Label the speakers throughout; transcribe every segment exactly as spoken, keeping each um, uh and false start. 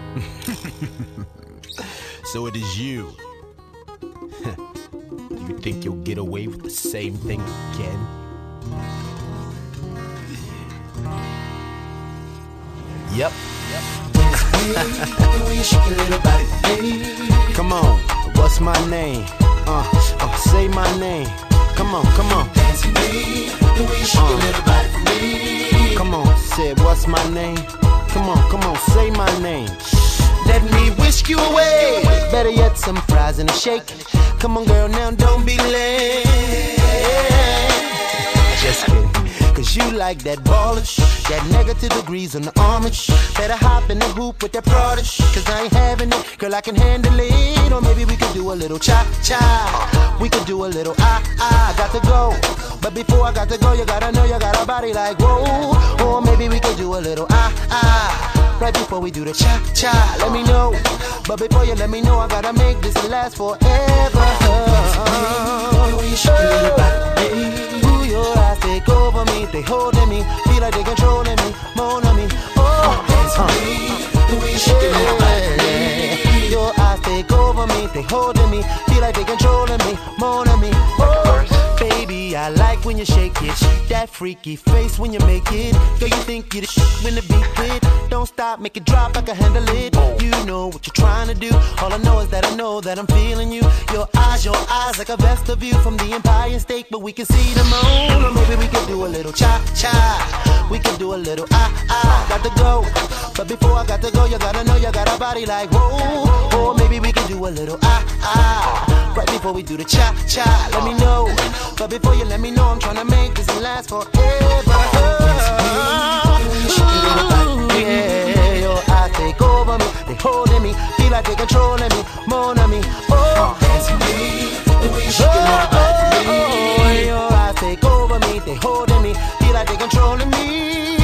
Speaker 1: So it is you. Do you think you'll get away with the same thing again? Yep. Come on, what's my name? Uh, uh, say my name. Come on, come on. Uh, come on, say what's my name? Come on, come on, say my name. Let me whisk you away. Better yet, some fries and a shake. Come on, girl, now don't be late. Just kidding. Cause you like that ballish, that negative degrees on the armish. Better hop in the hoop with that prodish, cause I ain't having it, girl, I can handle it. Or maybe we could do a little cha-cha. We could do a little ah-ah. Got to go, but before I got to go, you gotta know you got a body like whoa. Or maybe we could do a little ah-ah. Right before we do the cha-cha, let me know. But before you let me know, I gotta make this last forever. Ooh, your eyes take over me, they holding me, feel like they controlling me, moan on me. Oh, dance with me, the way you shake your body. Your eyes take over me, they holding me, feel like they controlling me, moan on me. Oh, baby, I like when you shake it, that freaky face when you make it. Girl, you think you the shit when the beat hit. Don't stop, make it drop, I can handle it. You know what you're trying to do. All I know is that I know that I'm feeling you. Your eyes, your eyes, like a vesta view from the Empire State, but we can see the moon. Or maybe we can do a little cha-cha. We can do a little ah-ah. Got to go, but before I got to go, you gotta know you got a body like whoa. Or maybe we can do a little ah-ah. Right before we do the cha-cha, let me know. But before you let me know, I'm trying to make this last forever. Yeah, your eyes take over me, they holding me, feel like they controlling me, moan on me. Oh, dance with me, the way you shaking that body for me. Oh, your eyes take over me, they holding me, feel like they controlling me.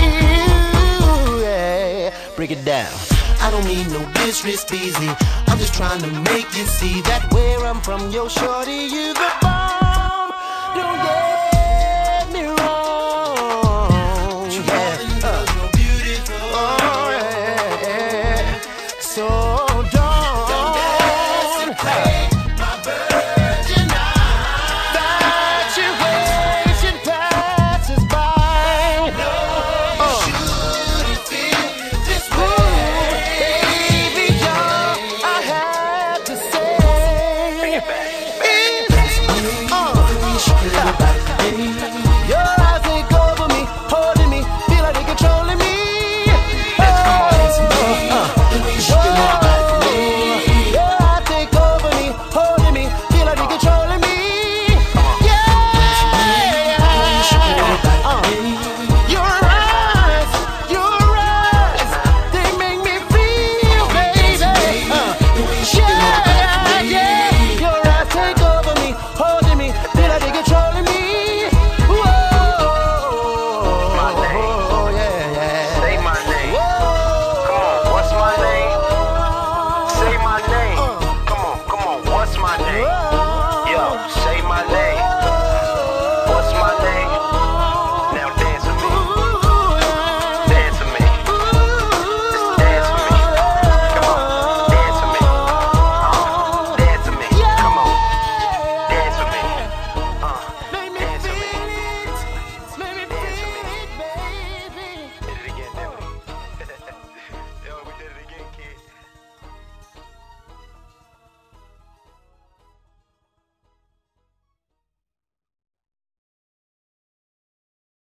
Speaker 1: Yeah, break it down. I don't need no business busy. I'm just trying to make you see that where I'm from, yo, shorty, you the bomb. Don't get me wrong. Yeah. Uh. Oh, yeah, yeah. So don't, don't desecrate my virgin eyes. Infatuation passes by. No, you uh. shouldn't feel this way. Baby, all I have to say. Bring it back, bring it back. Uh, uh, uh,